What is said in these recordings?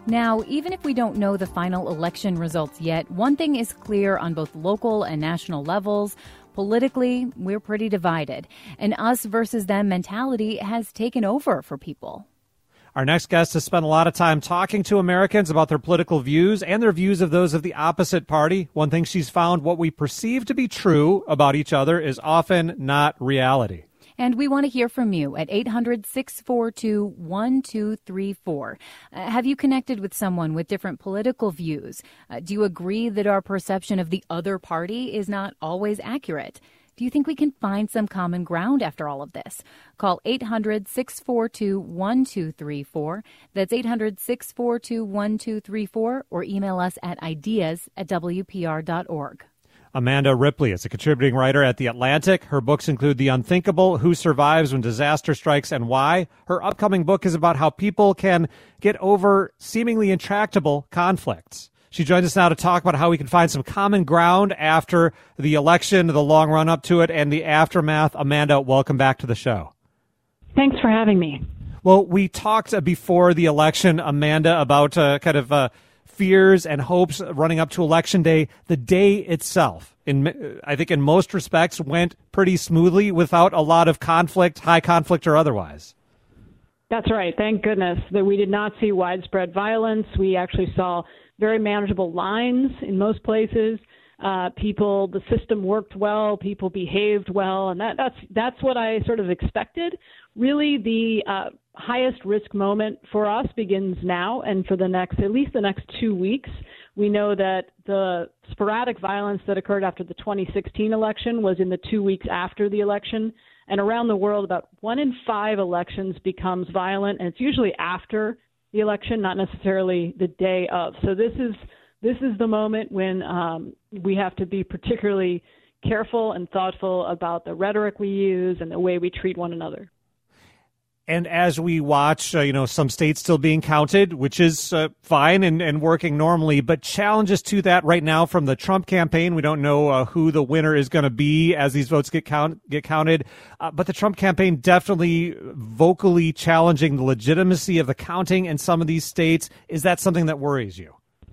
Now, even if we don't know the final election results yet, one thing is clear on both local and national levels. Politically, we're pretty divided. An us versus them mentality has taken over for people. Our next guest has spent a lot of time talking to Americans about their political views and their views of those of the opposite party. One thing she's found, what we perceive to be true about each other is often not reality. And we want to hear from you at 800-642-1234. Have you connected with someone with different political views? Do you agree that our perception of the other party is not always accurate? Do you think we can find some common ground after all of this? Call 800-642-1234. That's 800-642-1234, or email us at ideas@wpr.org. Amanda Ripley is a contributing writer at The Atlantic. Her books include The Unthinkable, Who Survives When Disaster Strikes and Why. Her upcoming book is about how people can get over seemingly intractable conflicts. She joins us now to talk about how we can find some common ground after the election, the long run up to it, and the aftermath. Amanda, welcome back to the show. Thanks for having me. Well, we talked before the election, Amanda, about fears and hopes running up to Election Day. The day itself, I think in most respects, went pretty smoothly without a lot of conflict, high conflict or otherwise. That's right. Thank goodness that we did not see widespread violence. We actually saw very manageable lines in most places. The system worked well, people behaved well, and that's what I sort of expected. Really, the highest risk moment for us begins now, and for at least the next 2 weeks. We know that the sporadic violence that occurred after the 2016 election was in the 2 weeks after the election, and around the world, about 1 in 5 elections becomes violent, and it's usually after the election, not necessarily the day of. So this is the moment when we have to be particularly careful and thoughtful about the rhetoric we use and the way we treat one another. And as we watch, some states still being counted, which is fine and working normally, but challenges to that right now from the Trump campaign. We don't know who the winner is going to be as these votes get counted. But the Trump campaign definitely vocally challenging the legitimacy of the counting in some of these states. Is that something that worries you?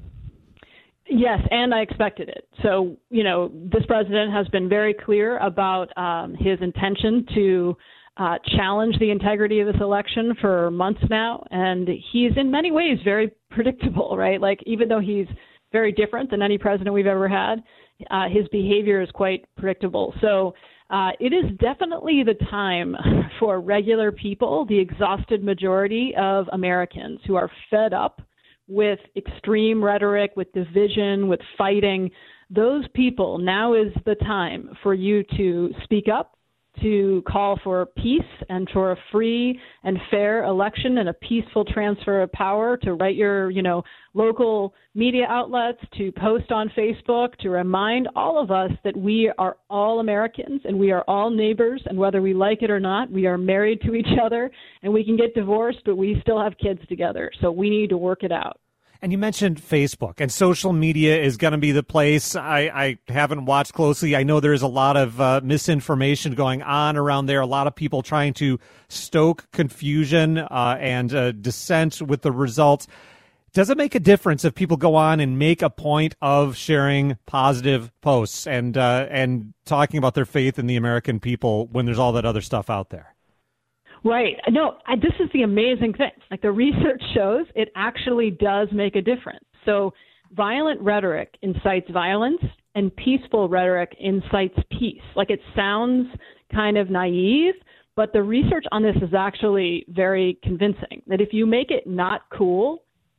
Yes, and I expected it. So, this president has been very clear about his intention to challenge the integrity of this election for months now. And he's in many ways very predictable, right? Like, even though he's very different than any president we've ever had, his behavior is quite predictable. So it is definitely the time for regular people, the exhausted majority of Americans who are fed up with extreme rhetoric, with division, with fighting. Those people, now is the time for you to speak up, to call for peace and for a free and fair election and a peaceful transfer of power, to write your, local media outlets, to post on Facebook, to remind all of us that we are all Americans and we are all neighbors, and whether we like it or not, we are married to each other, and we can get divorced, but we still have kids together. So we need to work it out. And you mentioned Facebook, and social media is going to be the place. I haven't watched closely. I know there's a lot of misinformation going on around there, a lot of people trying to stoke confusion and dissent with the results. Does it make a difference if people go on and make a point of sharing positive posts and talking about their faith in the American people when there's all that other stuff out there? Right. No, this is the amazing thing. Like, the research shows it actually does make a difference. So violent rhetoric incites violence and peaceful rhetoric incites peace. Like, it sounds kind of naive, but the research on this is actually very convincing, that if you make it not cool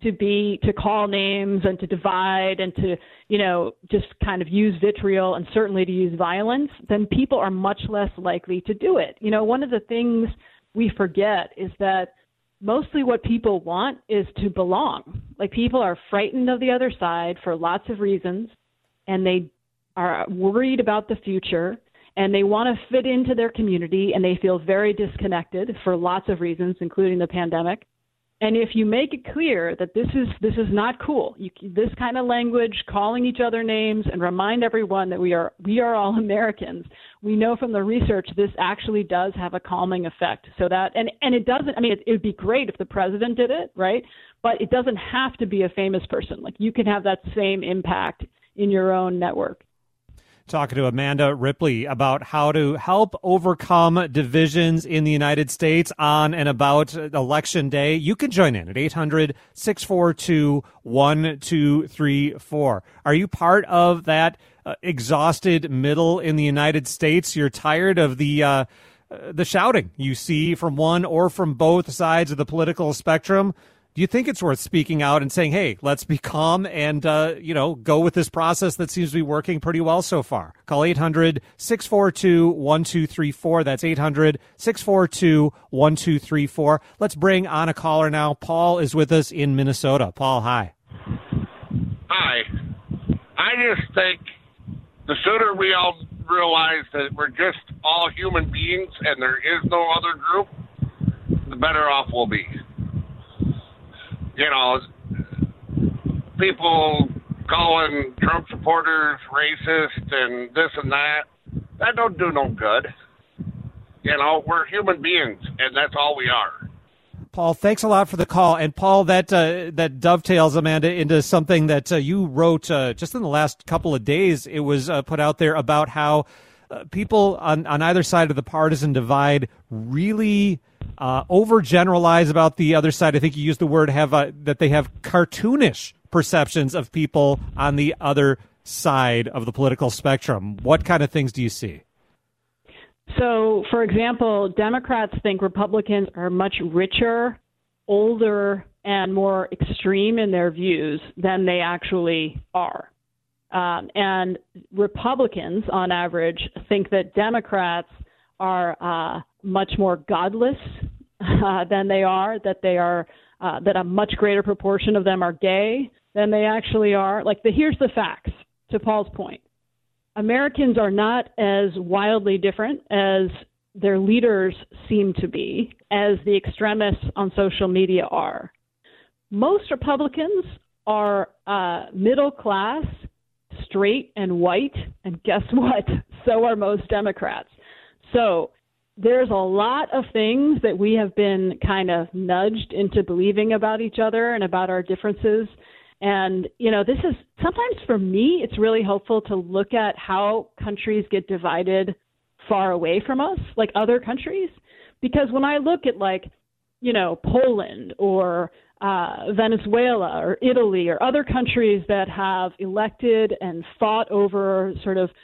to call names and to divide and to, just kind of use vitriol and certainly to use violence, then people are much less likely to do it. One of the things we forget is that mostly what people want is to belong. Like, people are frightened of the other side for lots of reasons, and they are worried about the future, and they want to fit into their community, and they feel very disconnected for lots of reasons, including the pandemic. And if you make it clear that this is not cool, this kind of language, calling each other names, and remind everyone that we are all Americans, we know from the research this actually does have a calming effect. So that and it doesn't. I mean, it would be great if the president did it, right? But it doesn't have to be a famous person. Like, you can have that same impact in your own network. Talking to Amanda Ripley about how to help overcome divisions in the United States on and about Election Day. You can join in at 800-642-1234. Are you part of that exhausted middle in the United States? You're tired of the shouting you see from one or from both sides of the political spectrum. Do you think it's worth speaking out and saying, hey, let's be calm and, go with this process that seems to be working pretty well so far? Call 800-642-1234. That's 800-642-1234. Let's bring on a caller now. Paul is with us in Minnesota. Paul, hi. Hi. I just think the sooner we all realize that we're just all human beings and there is no other group, the better off we'll be. People calling Trump supporters racist and this and that don't do no good. We're human beings, and that's all we are. Paul, thanks a lot for the call. And Paul, that dovetails, Amanda, into something that you wrote just in the last couple of days. It was put out there about how people on either side of the partisan divide really overgeneralize about the other side. I think you used the word that they have cartoonish perceptions of people on the other side of the political spectrum. What kind of things do you see? So, for example, Democrats think Republicans are much richer, older, and more extreme in their views than they actually are. And Republicans, on average, think that Democrats are much more godless than they are, that a much greater proportion of them are gay than they actually are. Here's the facts, to Paul's point. Americans are not as wildly different as their leaders seem to be, as the extremists on social media are. Most Republicans are middle class, straight, and white, and guess what? So are most Democrats. So there's a lot of things that we have been kind of nudged into believing about each other and about our differences. And, this is sometimes for me, it's really helpful to look at how countries get divided far away from us, like other countries. Because when I look at Poland or Venezuela or Italy or other countries that have elected and fought over sort of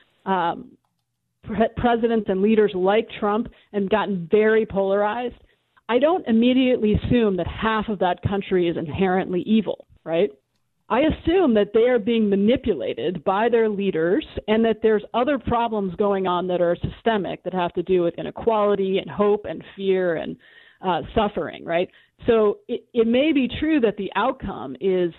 presidents and leaders like Trump and gotten very polarized, I don't immediately assume that half of that country is inherently evil, right? I assume that they are being manipulated by their leaders and that there's other problems going on that are systemic that have to do with inequality and hope and fear and suffering, right? So it may be true that the outcome is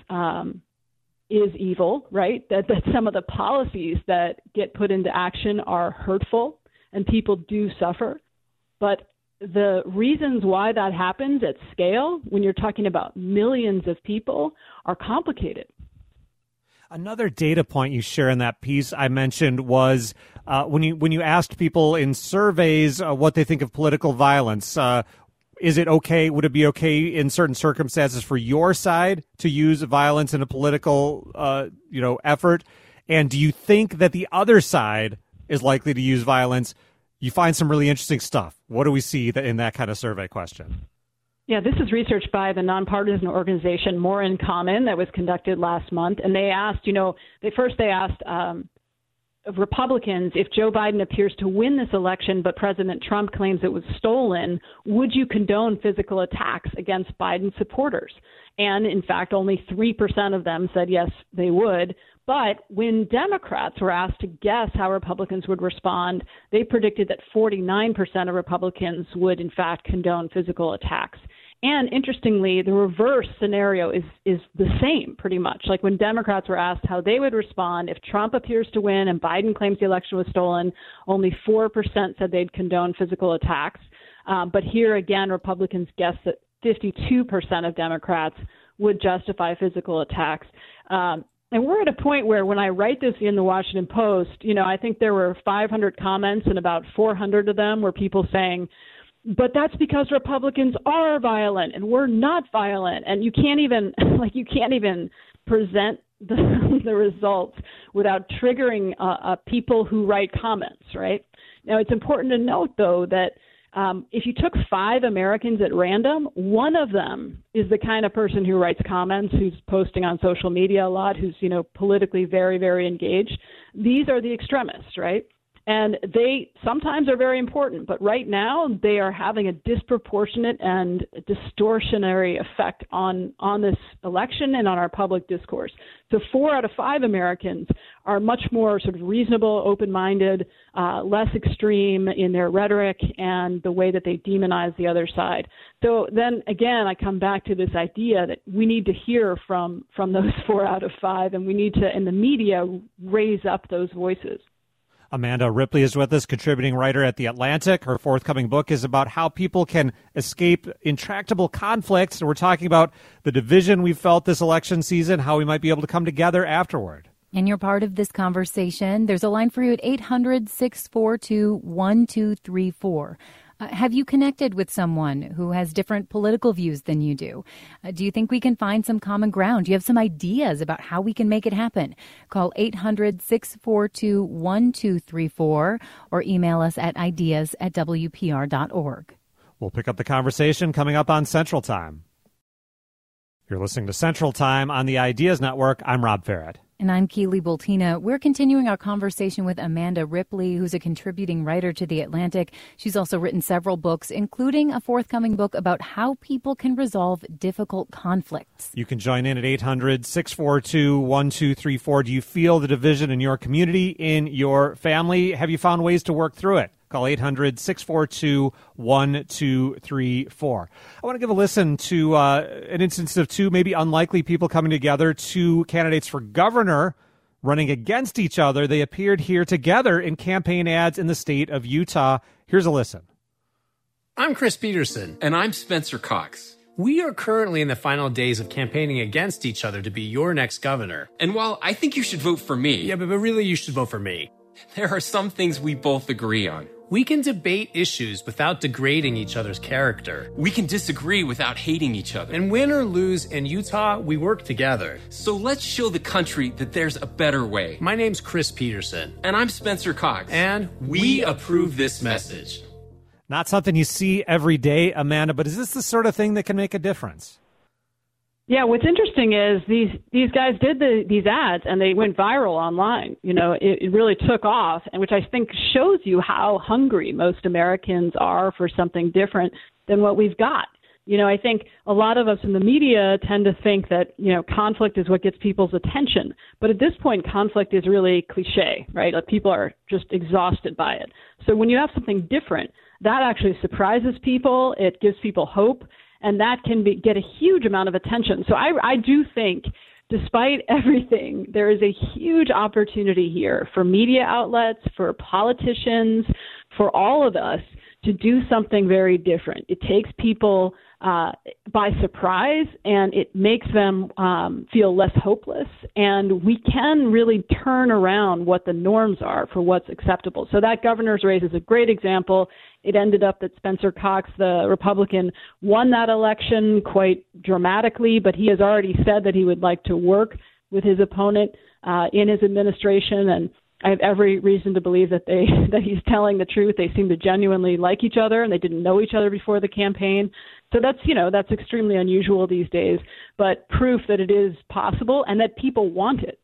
evil, right? That some of the policies that get put into action are hurtful and people do suffer. But the reasons why that happens at scale, when you're talking about millions of people, are complicated. Another data point you share in that piece I mentioned was when you asked people in surveys what they think of political violence. Is it okay? Would it be okay in certain circumstances for your side to use violence in a political, effort? And do you think that the other side is likely to use violence? You find some really interesting stuff. What do we see in that kind of survey question? Yeah, this is research by the nonpartisan organization More in Common that was conducted last month. And they asked, they asked Republicans, if Joe Biden appears to win this election, but President Trump claims it was stolen, would you condone physical attacks against Biden supporters? And in fact, only 3% of them said yes, they would. But when Democrats were asked to guess how Republicans would respond, they predicted that 49% of Republicans would, in fact, condone physical attacks. And interestingly, the reverse scenario is the same, pretty much. Like when Democrats were asked how they would respond if Trump appears to win and Biden claims the election was stolen, only 4% said they'd condone physical attacks. But here again, Republicans guessed that 52% of Democrats would justify physical attacks. And we're at a point where when I write this in the Washington Post, I think there were 500 comments and about 400 of them were people saying, But that's because Republicans are violent and we're not violent. And you can't even present the results without triggering people who write comments, right? Now, it's important to note, though, that if you took 5 Americans at random, one of them is the kind of person who writes comments, who's posting on social media a lot, who's, politically very, very engaged. These are the extremists, right? And they sometimes are very important, but right now they are having a disproportionate and distortionary effect on this election and on our public discourse. So 4 out of 5 Americans are much more sort of reasonable, open-minded, less extreme in their rhetoric and the way that they demonize the other side. So then again, I come back to this idea that we need to hear from those 4 out of 5, and we need to, in the media, raise up those voices. Amanda Ripley is with us, contributing writer at The Atlantic. Her forthcoming book is about how people can escape intractable conflicts. And we're talking about the division we felt this election season, how we might be able to come together afterward. And you're part of this conversation. There's a line for you at 800-642-1234. Have you connected with someone who has different political views than you do? Do you think we can find some common ground? Do you have some ideas about how we can make it happen? Call 800-642-1234 or email us at ideas@wpr.org. We'll pick up the conversation coming up on Central Time. You're listening to Central Time on the Ideas Network. I'm Rob Farrett. And I'm Keely Bultina. We're continuing our conversation with Amanda Ripley, who's a contributing writer to The Atlantic. She's also written several books, including a forthcoming book about how people can resolve difficult conflicts. You can join in at 800-642-1234. Do you feel the division in your community, in your family? Have you found ways to work through it? Call 800-642-1234. I want to give a listen to an instance of 2 maybe unlikely people coming together, 2 candidates for governor running against each other. They appeared here together in campaign ads in the state of Utah. Here's a listen. I'm Chris Peterson. And I'm Spencer Cox. We are currently in the final days of campaigning against each other to be your next governor. And while I think you should vote for me... Yeah, but really you should vote for me. There are some things we both agree on. We can debate issues without degrading each other's character. We can disagree without hating each other. And win or lose in Utah, we work together. So let's show the country that there's a better way. My name's Chris Peterson. And I'm Spencer Cox. And we approve this message. Not something you see every day, Amanda, but is this the sort of thing that can make a difference? Yeah, what's interesting is these guys did these ads and they went viral online. It really took off, and which I think shows you how hungry most Americans are for something different than what we've got. I think a lot of us in the media tend to think that, conflict is what gets people's attention. But at this point, conflict is really cliche, right? Like people are just exhausted by it. So when you have something different, that actually surprises people. It gives people hope. And that can get a huge amount of attention. So I do think, despite everything, there is a huge opportunity here for media outlets, for politicians, for all of us to do something very different. It takes people by surprise, and it makes them feel less hopeless. And we can really turn around what the norms are for what's acceptable. So that governor's race is a great example. It ended up that Spencer Cox, the Republican, won that election quite dramatically, but he has already said that he would like to work with his opponent in his administration, and I have every reason to believe that he's telling the truth. They seem to genuinely like each other, and they didn't know each other before the campaign. So that's extremely unusual these days, but proof that it is possible and that people want it.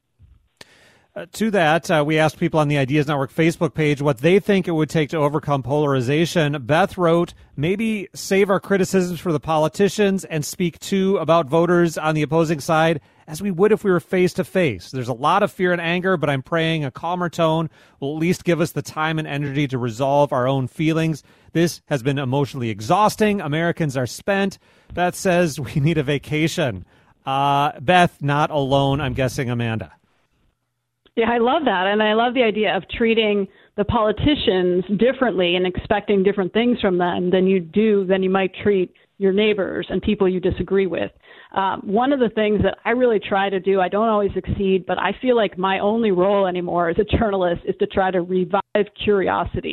To that, we asked people on the Ideas Network Facebook page what they think it would take to overcome polarization. Beth wrote, maybe save our criticisms for the politicians and speak too about voters on the opposing side as we would if we were face to face. There's a lot of fear and anger, but I'm praying a calmer tone will at least give us the time and energy to resolve our own feelings. This has been emotionally exhausting. Americans are spent. Beth says we need a vacation. Beth, not alone, I'm guessing, Amanda. Yeah, I love that. And I love the idea of treating the politicians differently and expecting different things from them than you might treat your neighbors and people you disagree with. One of the things that I really try to do, I don't always succeed, but I feel like my only role anymore as a journalist is to try to revive curiosity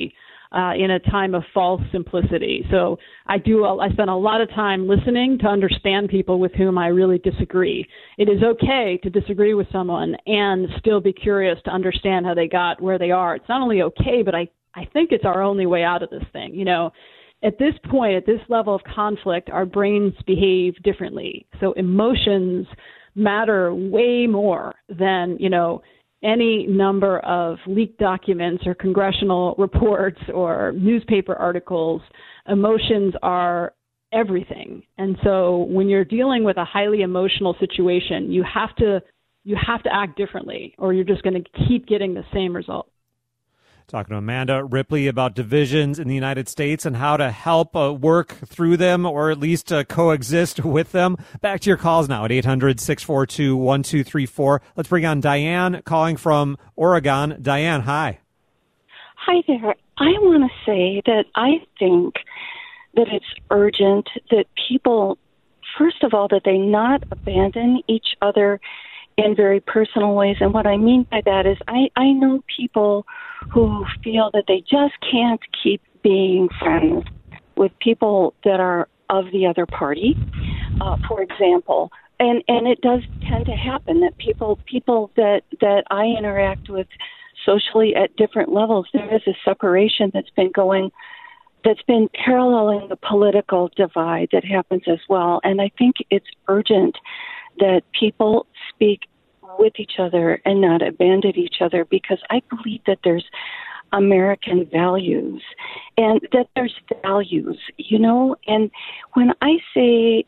in a time of false simplicity. So I spend a lot of time listening to understand people with whom I really disagree. It is okay to disagree with someone and still be curious to understand how they got where they are. It's not only okay, but I think it's our only way out of this thing. You know, at this point, at this level of conflict, our brains behave differently. So emotions matter way more than, you know, any number of leaked documents or congressional reports or newspaper articles. Emotions are everything. And so when you're dealing with a highly emotional situation, you have to act differently, or you're just going to keep getting the same result. Talking to Amanda Ripley about divisions in the United States and how to help work through them, or at least coexist with them. Back to your calls now at 800-642-1234. Let's bring on Diane calling from Oregon. Diane, hi. Hi there. I want to say that I think that it's urgent that people, first of all, that they not abandon each other in very personal ways. And what I mean by that is I know people who feel that they just can't keep being friends with people that are of the other party, for example. And it does tend to happen that people that I interact with socially at different levels, there is a separation that's been paralleling the political divide that happens as well. And I think it's urgent that people speak with each other and not abandon each other, because I believe that there's American values and that there's values, you know. And when I say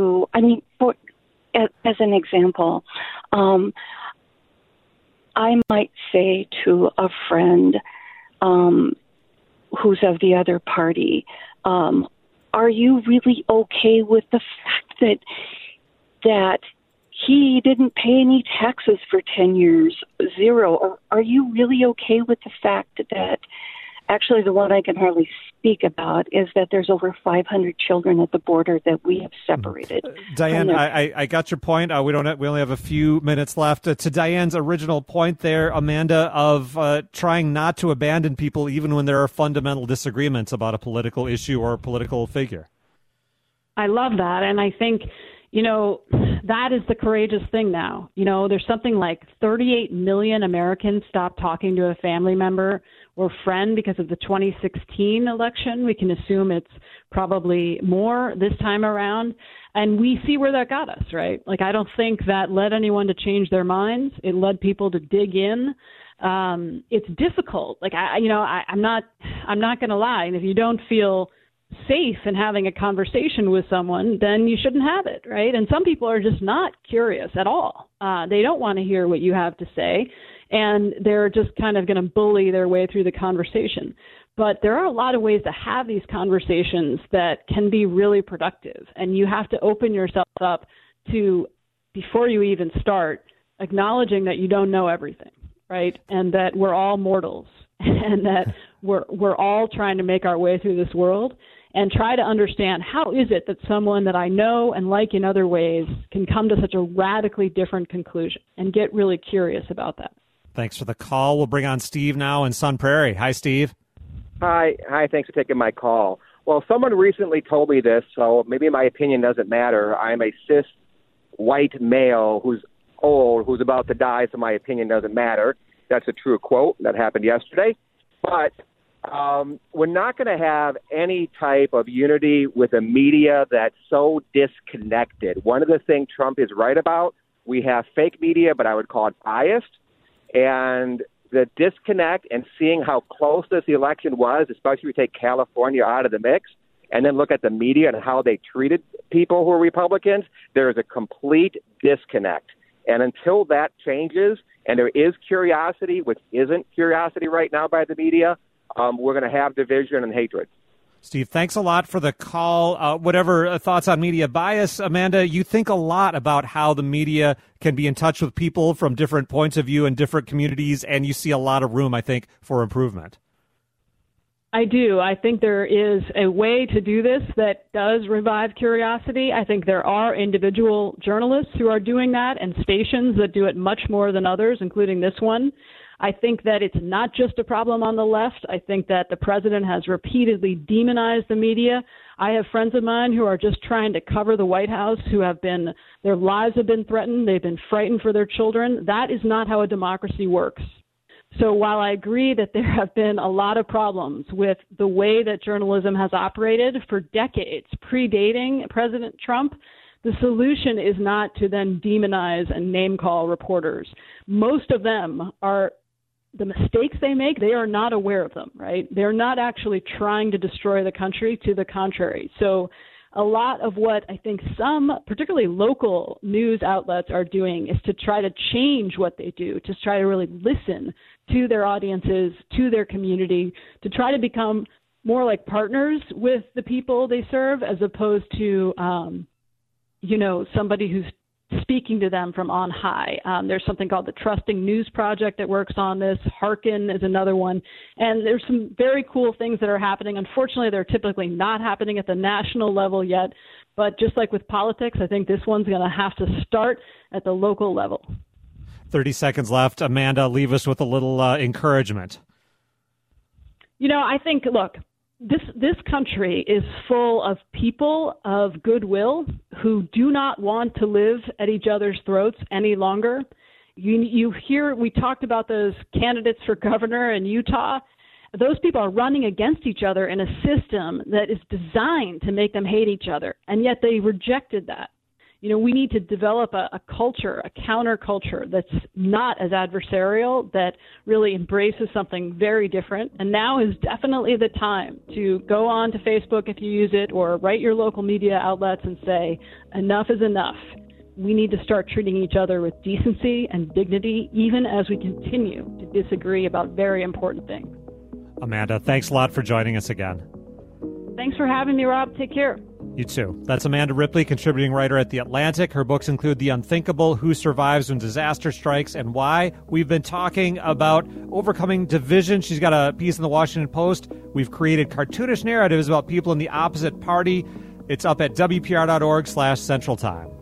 as an example, I might say to a friend who's of the other party, are you really okay with the fact that he didn't pay any taxes for 10 years, zero? Or are you really okay with the fact that actually the one I can hardly speak about is that there's over 500 children at the border that we have separated? Diane, I got your point. We only have a few minutes left. To Diane's original point there, Amanda, of trying not to abandon people even when there are fundamental disagreements about a political issue or a political figure. I love that. And I think, you know, that is the courageous thing now. You know, there's something like 38 million Americans stopped talking to a family member or friend because of the 2016 election. We can assume it's probably more this time around. And we see where that got us, right? Like, I don't think that led anyone to change their minds. It led people to dig in. It's difficult. Like, I'm not going to lie. And if you don't feel safe in having a conversation with someone, then you shouldn't have it, right? And some people are just not curious at all. They don't want to hear what you have to say, and they're just kind of going to bully their way through the conversation. But there are a lot of ways to have these conversations that can be really productive, and you have to open yourself up to, before you even start, acknowledging that you don't know everything, right? And that we're all mortals, and that we're all trying to make our way through this world, and try to understand, how is it that someone that I know and like in other ways can come to such a radically different conclusion, and get really curious about that. Thanks for the call. We'll bring on Steve now in Sun Prairie. Hi, Steve. Hi. Thanks for taking my call. Well, someone recently told me this, so maybe my opinion doesn't matter. I'm a cis white male who's old, who's about to die, so my opinion doesn't matter. That's a true quote. That happened yesterday. But we're not going to have any type of unity with a media that's so disconnected. One of the things Trump is right about, we have fake media, but I would call it biased. And the disconnect and seeing how close this election was, especially if we take California out of the mix, and then look at the media and how they treated people who are Republicans, there is a complete disconnect. And until that changes, and there is curiosity, which isn't curiosity right now by the media, we're going to have division and hatred. Steve, thanks a lot for the call. Whatever thoughts on media bias, Amanda, you think a lot about how the media can be in touch with people from different points of view and different communities, and you see a lot of room, I think, for improvement. I do. I think there is a way to do this that does revive curiosity. I think there are individual journalists who are doing that, and stations that do it much more than others, including this one. I think that it's not just a problem on the left. I think that the president has repeatedly demonized the media. I have friends of mine who are just trying to cover the White House, their lives have been threatened. They've been frightened for their children. That is not how a democracy works. So while I agree that there have been a lot of problems with the way that journalism has operated for decades, predating President Trump, the solution is not to then demonize and name-call reporters. Most of them are the mistakes they make, they are not aware of them, right? They're not actually trying to destroy the country, to the contrary. So a lot of what I think some, particularly local news outlets, are doing is to try to change what they do, to try to really listen to their audiences, to their community, to try to become more like partners with the people they serve, as opposed to, somebody who's speaking to them from on high. There's something called the Trusting News Project that works on this. Hearken is another one. And there's some very cool things that are happening. Unfortunately, they're typically not happening at the national level yet. But just like with politics, I think this one's going to have to start at the local level. 30 seconds left. Amanda, leave us with a little encouragement. I think, look, this country is full of people of goodwill who do not want to live at each other's throats any longer. You hear, we talked about those candidates for governor in Utah. Those people are running against each other in a system that is designed to make them hate each other, and yet they rejected that. We need to develop a culture, a counterculture that's not as adversarial, that really embraces something very different. And now is definitely the time to go on to Facebook if you use it, or write your local media outlets and say, enough is enough. We need to start treating each other with decency and dignity, even as we continue to disagree about very important things. Amanda, thanks a lot for joining us again. Thanks for having me, Rob. Take care. You too. That's Amanda Ripley, contributing writer at The Atlantic. Her books include The Unthinkable, Who Survives When Disaster Strikes, and Why. We've been talking about overcoming division. She's got a piece in the Washington Post. We've created cartoonish narratives about people in the opposite party. It's up at WPR.org/Central Time.